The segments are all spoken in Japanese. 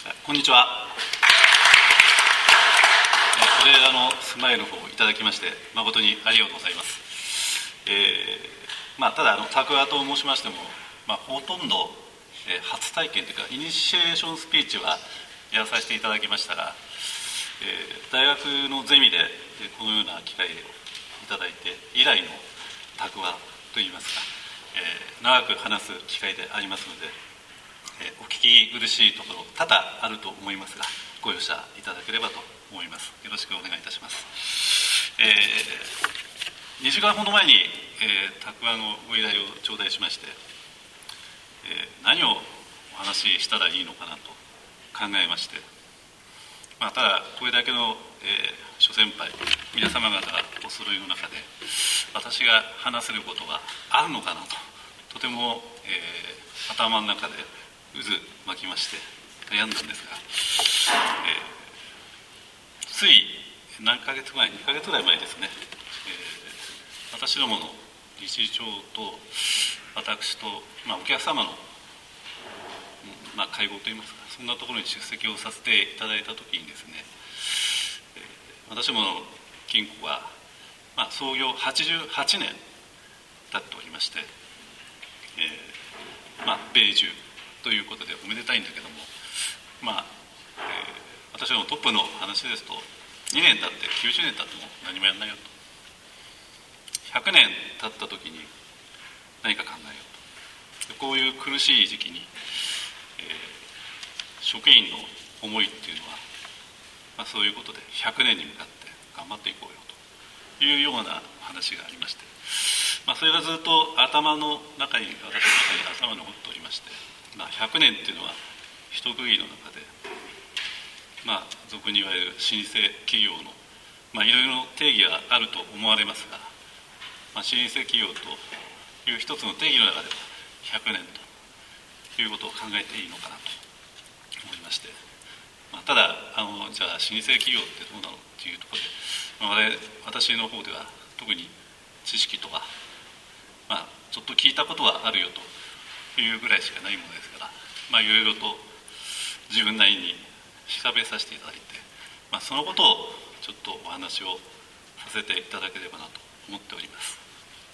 こんにちは。お礼スマイルの方をいただきまして誠にありがとうございます。ただタクワと申しましても、ほとんど、初体験というかイニシエーションスピーチはやらさせていただきましたが、大学のゼミでこのような機会をいただいて以来のタクワといいますか、長く話す機会でありますので、お聞き苦しいところ多々あると思いますがご容赦いただければと思います。よろしくお願いいたします。2時間ほど前に、タクワのご依頼を頂戴しまして、何をお話ししたらいいのかなと考えまして、ただこれだけの、諸先輩皆様方がお揃いの中で私が話せることがあるのかなととても、頭の中で渦巻きまして悩んだんですが、つい何ヶ月前2ヶ月ぐらい前ですね、私どもの理事長と私と、お客様の、会合といいますかそんなところに出席をさせていただいたときにですね、私どもの金庫は、創業88年経っておりまして、米寿ということでおめでたいんだけども、私のトップの話ですと2年経って90年経っても何もやらないよと、100年経った時に何か考えようと、こういう苦しい時期に、職員の思いっていうのは、そういうことで100年に向かって頑張っていこうよというような話がありまして、それがずっと頭の中に私の中に頭に残っておりまして、100年っていうのは一区切りの中で、俗に言われる老舗企業の、いろいろ定義があると思われますが、老舗企業という一つの定義の中では100年ということを考えていいのかなと思いまして、ただじゃあ老舗企業ってどうなのっていうところで、私の方では特に知識とか、ちょっと聞いたことはあるよというぐらいしかないものですから、いろいろと自分なりに調べさせていただいて、そのことをちょっとお話をさせていただければなと思っております。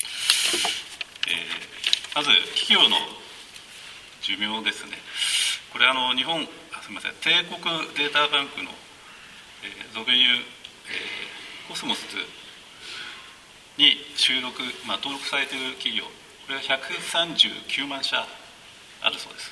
まず企業の寿命ですね。これ日本帝国データバンクの、俗に言う、コスモスに登録されている企業、これは139万社あるそうです。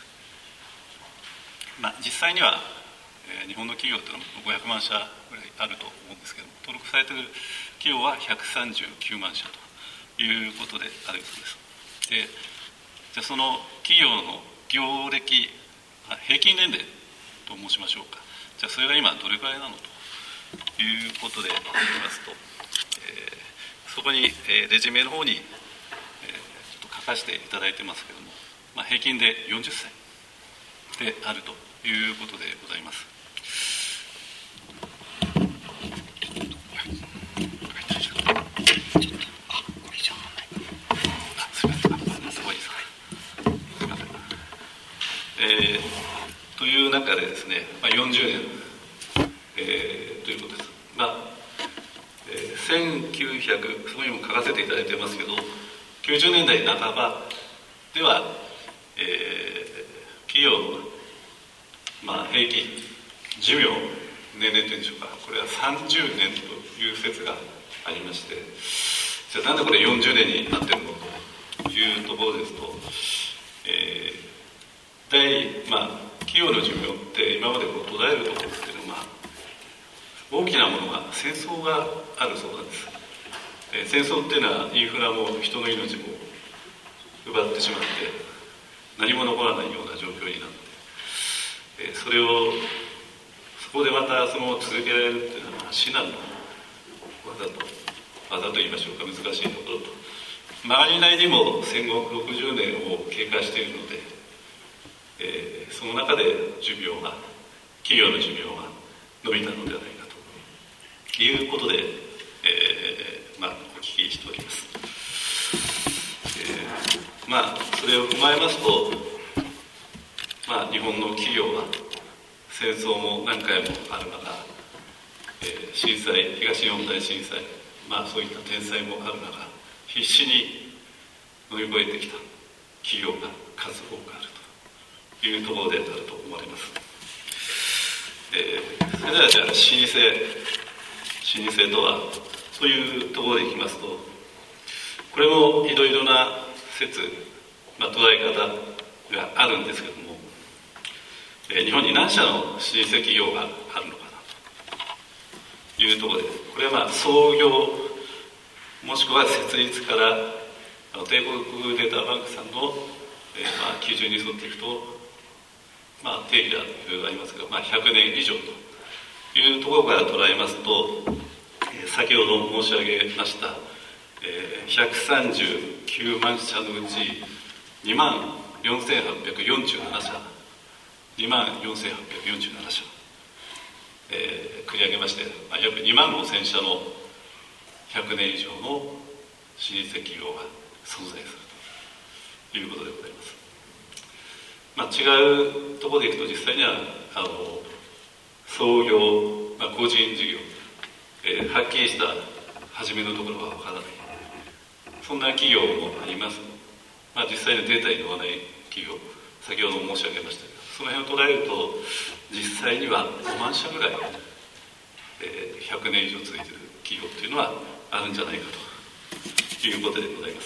実際には、日本の企業というのは500万社ぐらいあると思うんですけども、登録されている企業は139万社ということであるそうです。で、じゃあその企業の業歴、平均年齢と申しましょうか。じゃあそれが今どれくらいなのということで言いますと、そこに、レジュメの方に、ちょっと書かせていただいてますけども、平均で40歳であるということでございます。という中でですね、40年、ということです。1900、そこにも書かせていただいてますけど、90年代半ばでは、企業の、平均寿命年齢というんでしょうか、これは30年という説がありまして、じゃあなんでこれ40年になってるのというところですと、企業の寿命って今まで途絶えるところっていうのは、大きなものが戦争があるそうなんです。戦争っていうのはインフラも人の命も奪ってしまって何も残らないような状況になって、そこでまた続けられるっていうのは至難の技と言いましょうか、難しいところと、周りなりにも戦後60年を経過しているので、その中で企業の寿命が伸びたのではないかということで、お聞きしております。それを踏まえますと、日本の企業は戦争も何回もある中、震災、東日本大震災、そういった天災もある中、必死に乗り越えてきた企業が数多くあるというところであると思われます。それではじゃあ老舗とはそういうところでいきますと、これもいろいろな説、捉え方があるんですけれども、日本に何社の老舗企業があるのかなというところです。これは創業もしくは設立から帝国データバンクさんの、基準に沿っていくと、定義がいろいろありますが、100年以上というところから捉えますと、先ほど申し上げました、139万社のうち2万4847社、2万4847社、繰り上げまして、約2万5000社の100年以上の老舗企業が存在するということでございます。違うところでいくと、実際には創業、個人事業、はっきりした初めのところはわからない、そんな企業もあります。実際のデータに載らない企業、先ほど申し上げましたけど、その辺を捉えると、実際には5万社ぐらい、100年以上続いている企業というのはあるんじゃないかということでございます。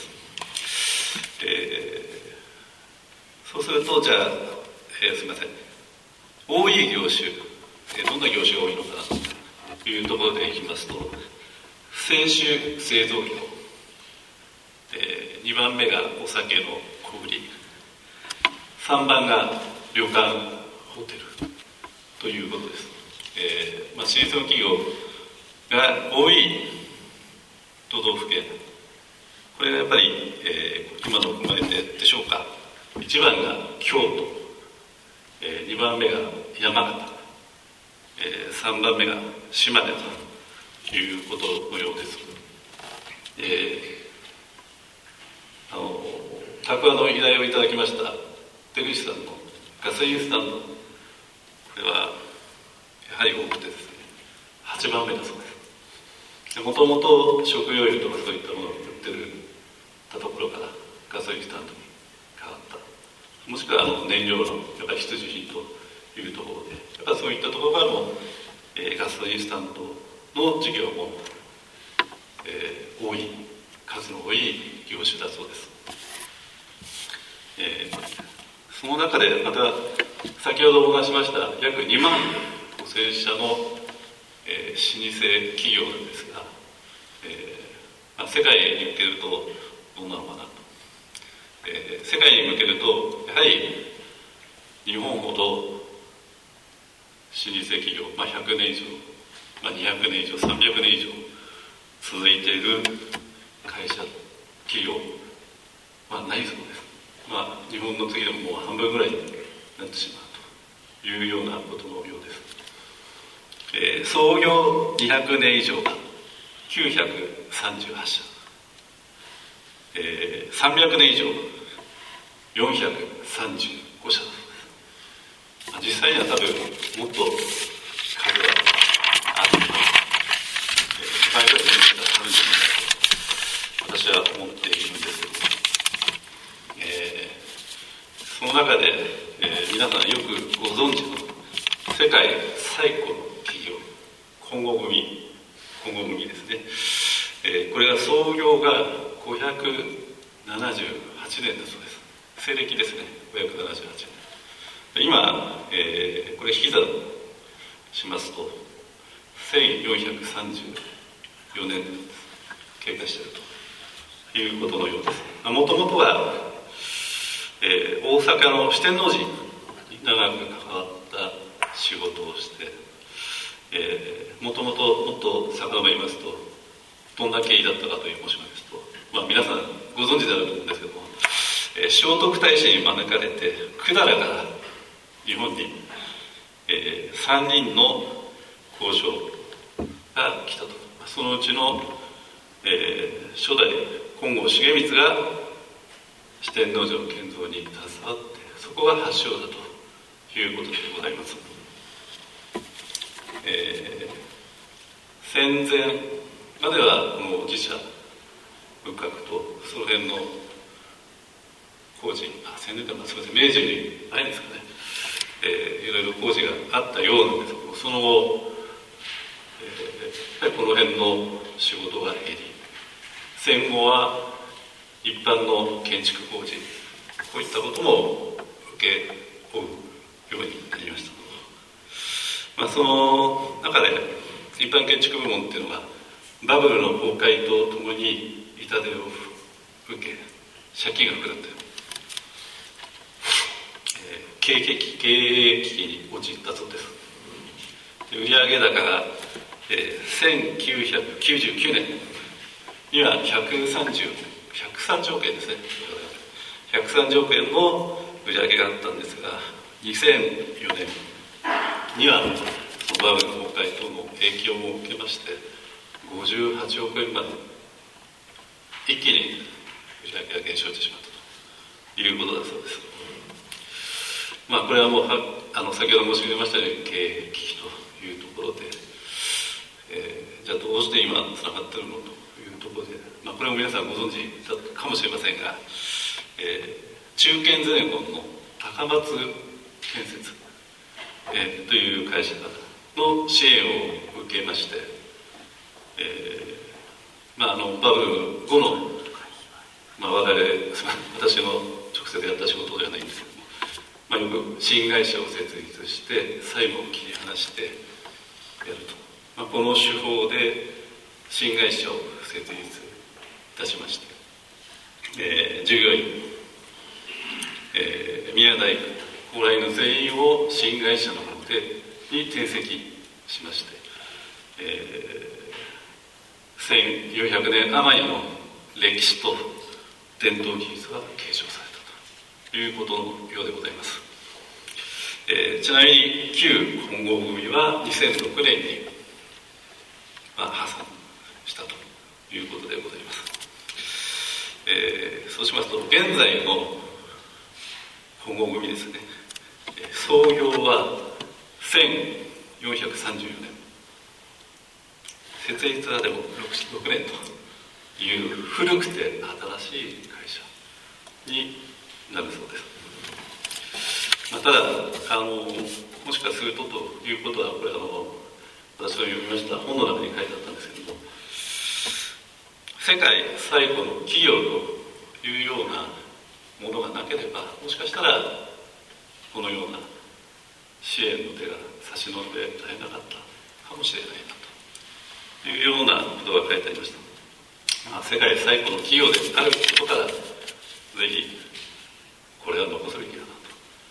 そうすると、じゃあ、すみません、多い業種、どんな業種が多いのかなというところでいきますと、清酒製造業、2番目がお酒の小売り、3番が旅館ホテルということです。老舗の企業が多い都道府県、これがやっぱり、今のを踏まえてでしょうか。1番が京都、2番目が山形、3番目が島根ということのようです。宅話の依頼をいただきました出口さんのガソリンスタンド、これはやはり多くてですね、8番目だそうです。もともと食用油とかそういったものを売ってるたところからガソリンスタンドに変わった、もしくは燃料のやっぱり必需品というところで、やっぱそういったところからも、ガソリンスタンドの事業も、多い、数の多い業種だそうです。その中でまた先ほどお話しました約2万5000社の、老舗企業なんですが、世界に向けるとどうなのかなと、世界に向けるとやはり日本ほど老舗企業、100年以上、200年以上、300年以上続いている会社、企業はないそうです。日本の次でももう半分ぐらいになってしまうというようなことのようです。創業200年以上が938社、300年以上435社、実際には多分もっと数がある、倍ぐらいの数があるんじゃないかと私は思っているんですけど、その中で、皆さんよくご存知の世界最古の企業、コンゴ組ですね、これが創業が578年だそうです。西暦ですね、578年。今、これ引き算しますと1434年経過しているということのようです。もともとは大阪の四天王寺に長く関わった仕事をして、もっと遡りますとどんな経緯だったかと申しますと、皆さんご存知であると思うんですけども、聖徳太子に招かれて百済から日本に、3人の交渉が来たと。そのうちの、初代金剛重光が四天王寺の建造に携わって、そこが発祥だということでございます。 戦前まではもう寺社仏閣とその辺の工事、戦前かすみません、明治にないんですかね、いろいろ工事があったようなんですけども、その後、この辺の仕事が減り、戦後は一般の建築工事、こういったことも受け負うようになりました。その中で一般建築部門っていうのがバブルの崩壊とともに痛手を受け、借金が膨らんで、経営危機に陥ったそうです。売上高が、1999年には130億円ですね、130億円の売上があったんですが、2004年にはそのバブル崩壊等の影響も受けまして58億円まで一気に売上が減少してしまったということだそうです。これはもう先ほど申し上げましたように経営危機というところで、じゃあどうして今つながっているのというところで、これも皆さんご存知だったかもしれませんが、中堅ゼネコンの高松建設、という会社の支援を受けまして、バブル後の、私の直接やった仕事ではないんですけども、よく新会社を設立して債務を切り離してやると、この手法で新会社を設立いたしまして、従業員、宮台高麗の全員を新会社の方に転籍しまして、1400年余りの歴史と伝統技術が継承されたということのようでございます。ちなみに旧本郷組は2006年に、破産したということでございます。そうしますと現在の本郷組ですね、創業は1434年、設立はでも6年という古くて新しい会社になるそうです。ただもしかするとということは、これ私が読みました本の中に書いてあったんですけども、世界最古の企業というようなものがなければ、もしかしたらこのような支援の手が差し伸べられなかったかもしれないなというようなことが書いてありました。世界最古の企業であることから、ぜひこれは残すべきだなと、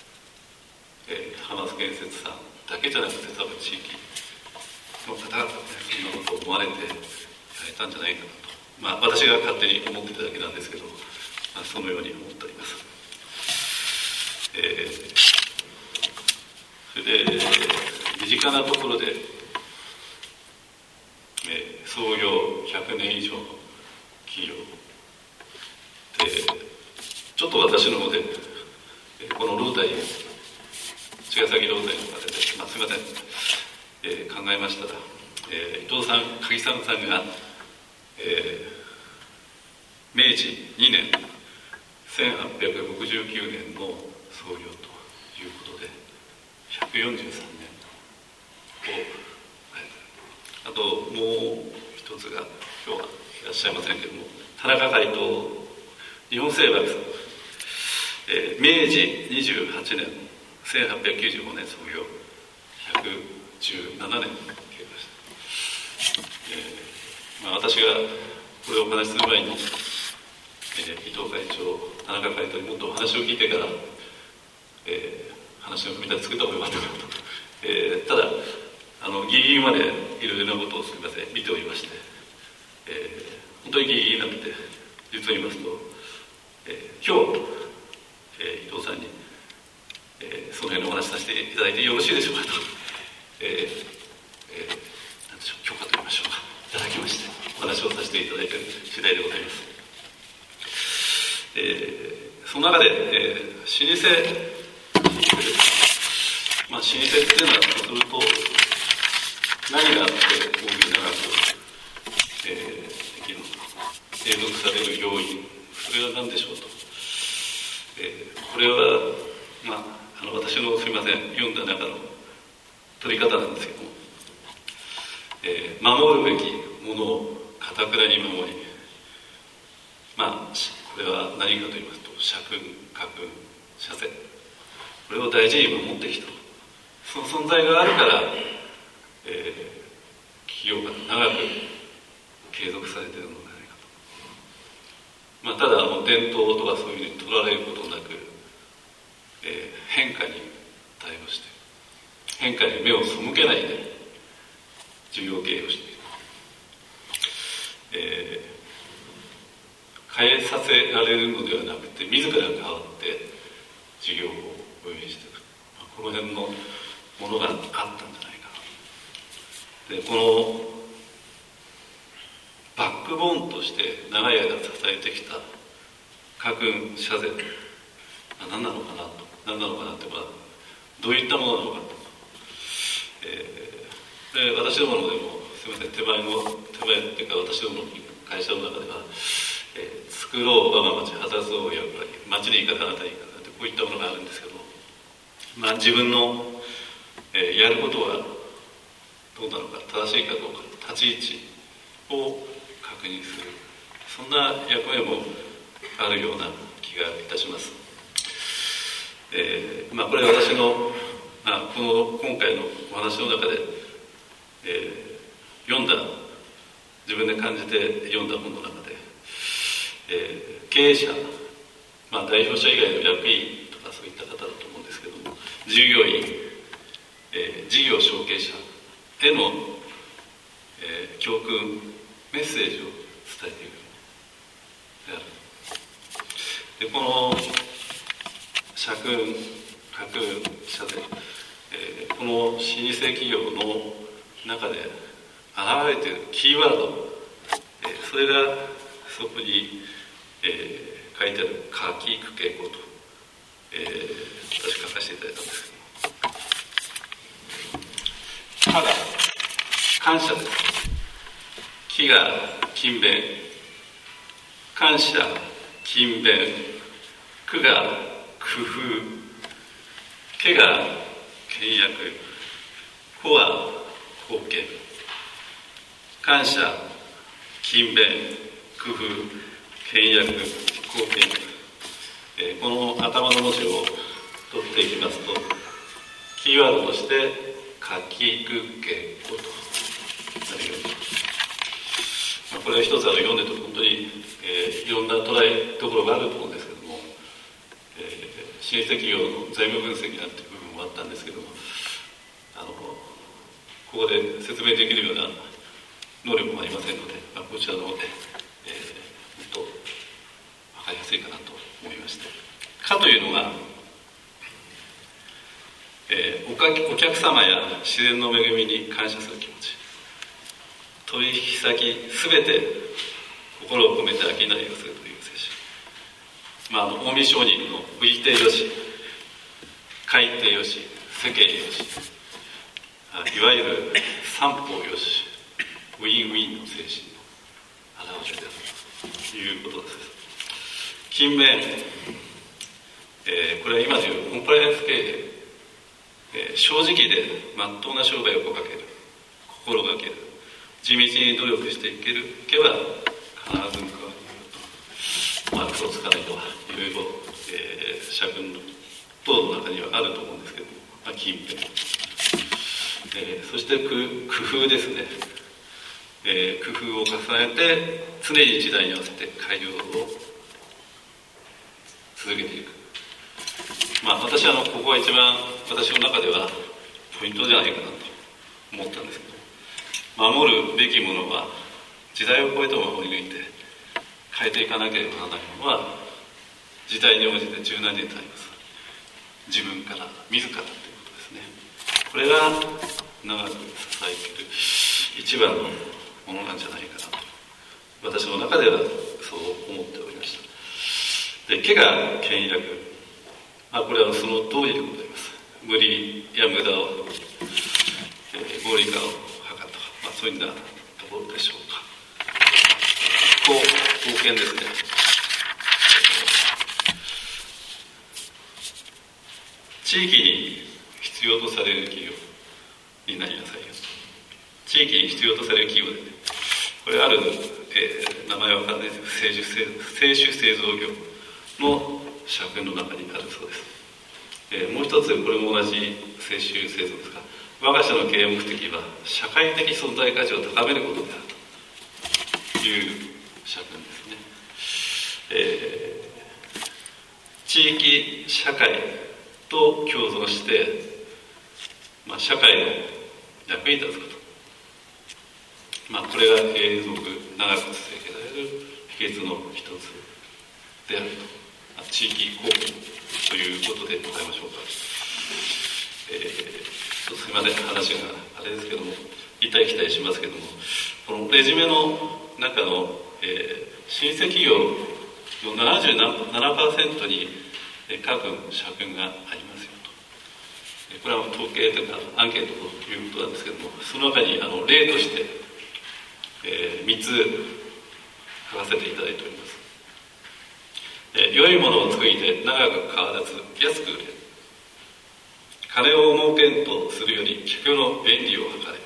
浜津建設さんだけじゃなくて、多分地域の方々がそんなことを思われてやれたんじゃないかなと、私が勝手に思っていただけなんですけど、そのように思っております。それで身近なところで、創業100年以上の企業で、ちょっと私の方でこのロータリー、茅ヶ崎ロータリーの方で、すみません、考えましたら、伊藤さん、鍵さんが、明治2年1869年の創業ということで143年を、あともう一つが今日はいらっしゃいませんけども、田中会と日本製薬さん、明治28年1895年創業、117年経過して、私がこれをお話しする前に、伊藤会長、田中会長にもっとお話を聞いてから、話の組み立て作った方がよかったかなと、ただギリギリまでいろいろなことをすみません見ておりまして、本当にギリギリになって実を言いますと、今日、伊藤さんに、その辺のお話しさせていただいてよろしいでしょうかと、何でしょう、許可と言いましょうか、いただきましてお話をさせていただいている次第でございます。その中で、老舗、老舗っていうのは、そうすると何があって大きな長く取り方なんですけども、守るべきものをかたくなに守り、これは何かと言いますと、社訓、家訓、社税、これを大事に守ってきた、その存在があるから、企業が長く継続されているのではないかと。ただ伝統とかそういうふうに取られることなく、変化に対応して、変化に目を背けないで事業経営をしている、変えさせられるのではなくて、自ら変わって事業を運営している、この辺のものがあったんじゃないかな。で、このバックボーンとして長い間支えてきた家訓、社税、何なのかなと、どういったものなのかと、で私どものでも、すみません、手前っていうか、私どもの会社の中では、作ろう我が町、果たそう役割、町に行かなあなたに行かなって、こういったものがあるんですけど、自分の、やることはどうなのか、正しいかどうか、立ち位置を確認する、そんな役目もあるような気がいたします。これは私の、今回のお話の中で、読んだ、自分で感じて読んだ本の中で、経営者、代表者以外の役員とかそういった方だと思うんですけども、従業員、事業承継者への、教訓、メッセージを伝えていくである。で、この社訓、家訓、社税、この老舗企業の中で現れているキーワード、それがそこに、書いてある書きく傾向と、私書かせていただいたんですけど、ただ感謝です。気が勤勉、感謝勤勉、苦が工夫、けが倹約、子は貢献、感謝勤勉、工夫、倹約、貢献、この頭の文字を取っていきますと、キーワードとして書きく傾向となるように、これは一つ読んでると本当に、いろんな捉えどころがあると思うんですけども、老舗企業の財務分析なんていう部分もあったんですけども、ここで説明できるような能力もありませんので、こちらの方で、もっと分かりやすいかなと思いまして、かというのが、お客様や自然の恵みに感謝する気持ち、取引先すべて心を込めて商いをするという精神、近江商人の売り手よし、買い手よし、世間よし、いわゆる三方よし、ウィンウィンの精神の表れであるということです。勤勉、これは今でいうコンプライアンス経営、正直でまっとうな商売を心がける、地道に努力していけば必ず報われると、嘘つかないとはいろいろ、社訓等の中にはあると思うんですけども、勤勉、そして工夫ですね、工夫を重ねて常に時代に合わせて改良を続けていく。私はここが一番私の中ではポイントじゃないかなと思ったんですけど、守るべきものは時代を超えて守り抜いて変えていかなければならないものは時代に応じて柔軟に対応する、自分から自らということですね。これが長く支えている一番のものなんじゃないかなと私の中ではそう思っておりました。で、怪我倹約、これはその通りでございます。無理や無駄を、合理化を図った、そういうようなところでしょうか。貢献ですね。地域に必要とされる企業、 になりなさいよ。地域に必要とされる企業でね、これある、名前は分からないですけど、製酒製造業の社訓の中にあるそうです。もう一つ、これも同じ製酒製造ですが、我が社の経営目的は社会的存在価値を高めることであるという社訓ですね。地域社会と共存して、社会の役に立つこと、これが永続長く続けられる秘訣の一つであると、地域貢献ということでございましょうか。すみません、話があれですけども、行ったり来たりしますけども、このレジュメの中の、新設企業の 77% に各社訓がありますよと。これは統計というかアンケートということなんですけども、その中に例として、3つ書かせていただいております。良いものを作りて長く変わらず安く売れ、金を儲けんとするより客の便利を図れ、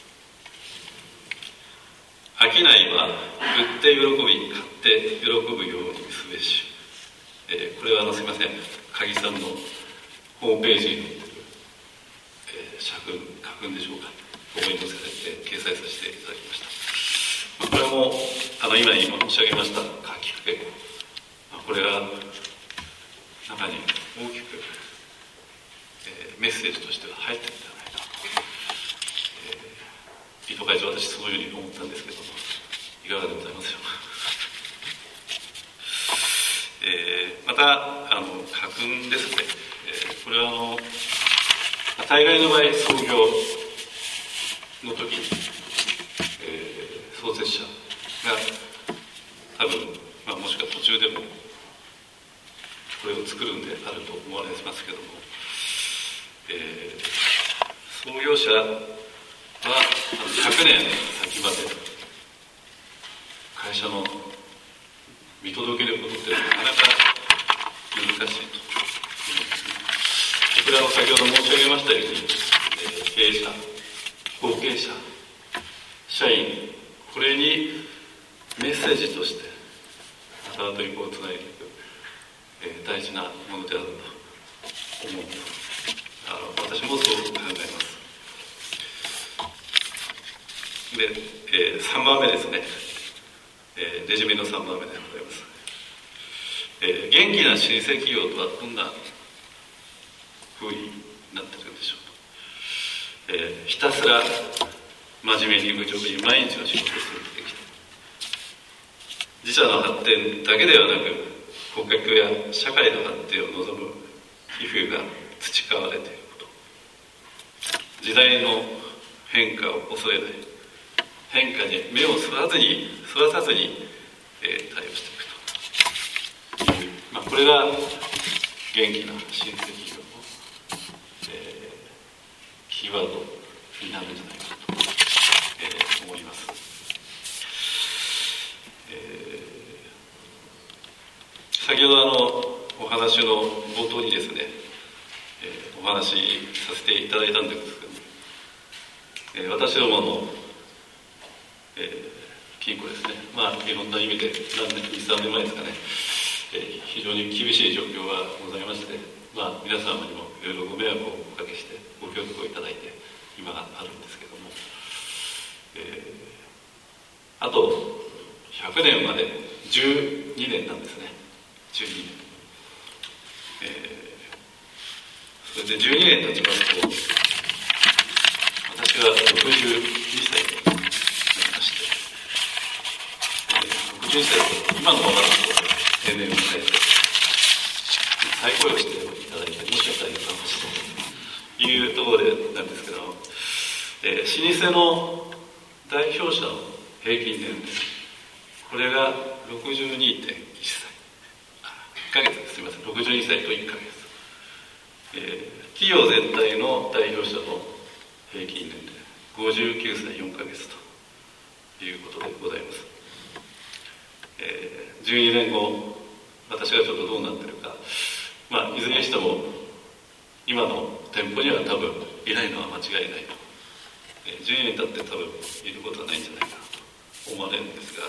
商いは売って喜び買って喜ぶようにすべし。これはすみません、鍵さんのホームページに載っている、社訓でしょうか、ここに載せて掲載させていただきました。これも今申し上げました書きかけ、これが中に大きく、メッセージとしては入ってるんじゃないかと、伊藤会長、私そういうふうに思ったんですけども、いかがでございますでしょうか。また家訓ですね、これは大概の場合創業の時に、創設者が多分、もしくは途中でもこれを作るんであると思われますけども、創業者は100年先まで会社の見届けることってなかなか難しいと思いますね。これは先ほど申し上げましたように、経営者、後継者、社員、これにメッセージとして後々にこうつないでいく、大事なものであると思う。私もそう考えます。で、3番目ですね。レジュメの3番目でございます。元気な老舗企業とはどんな風になっているんでしょうと。ひたすら真面目に無情に毎日の仕事を続けてきた。自社の発展だけではなく、顧客や社会の発展を望む寄付が培われていること。時代の変化を恐れない、変化に目をそらさずに、対応していくという、これが元気な新設企業の、キーワードになるんじゃないかと、思います。先ほどお話の冒頭にですね、お話しさせていただいたんですけど、私どもの金庫ですね、いろんな意味で2、3年前ですかね、非常に厳しい状況がございまして、皆様にもいろいろご迷惑をおかけしてご協力をいただいて今があるんですけども、あと100年まで12年なんですね。12年、それで12年経ちますと、私は62歳になりまして、62歳と今のままの定年を迎えて再雇用していただいて、もしかしたらいいかもしれないというところでなんですけど、老舗の代表者の平均年齢、これが 62.1 歳、1ヶ月です、すみません、62歳と1ヶ月、企業全体の代表者の平均年齢59歳4ヶ月ということでございます。12年後、私がちょっとどうなってるか、いずれにしても今の店舗には多分いないのは間違いない 10年経って多分いることはないんじゃないかなと思われるんですが、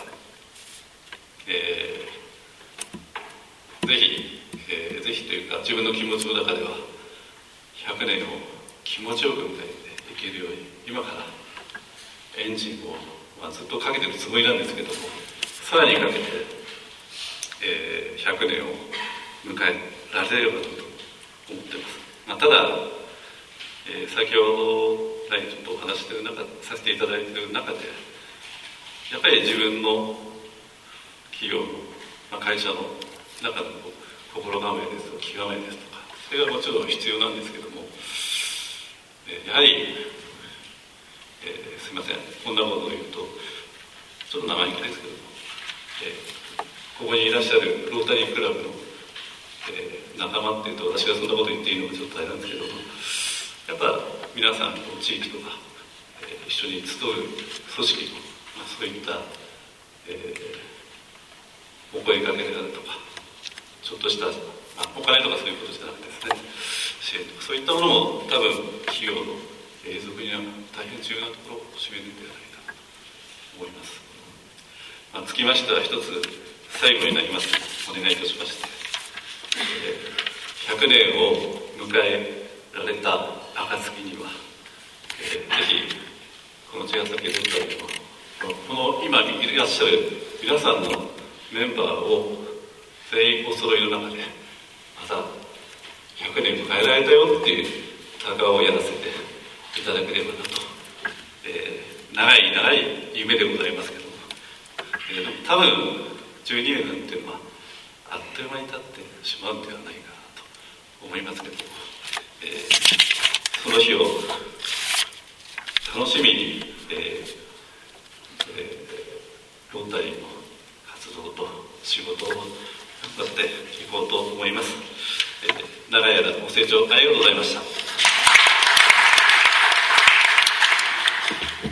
ぜひというか自分の気持ちの中では100年を気持ちよく迎えていけるように今からエンジンを、ずっとかけてるつもりなんですけども、さらにかけて、100年を迎えられればと思ってます。ただ、先ほど来ちょっとお話してさせていただいている中で、やっぱり自分の企業の、会社の中の心構えですとか極めですとか、それがもちろん必要なんですけども、やはり、すいません、こんなことを言うとちょっと生意気ですけども、ここにいらっしゃるロータリークラブの、仲間っていうと、私がそんなこと言っていいのかちょっとあれなんですけども、やっぱ皆さんの地域とか、一緒に集う組織の、そういった、お声かけであるとか、ちょっとした、お金とかそういうことじゃなくてですね、支援とかそういったものも多分企業の永続には大変重要なところを占めるのではないかなと思います。つきましては一つ最後になります。お願いいたしまして、100年を迎えられた暁には、ぜひこの茅ヶ崎ロータリーのこの今いらっしゃる皆さんのメンバーを全員お揃いの中でまた100年迎えられたよっていう鷹をやらせていただければなと、長い夢でございますけども、多分12年なんていうのはあっという間に経ってしまうんではないかなと思いますけども、その日を楽しみに、ロータリーの活動と仕事を頑張っていこうと思います。長い間ご清聴ありがとうございました。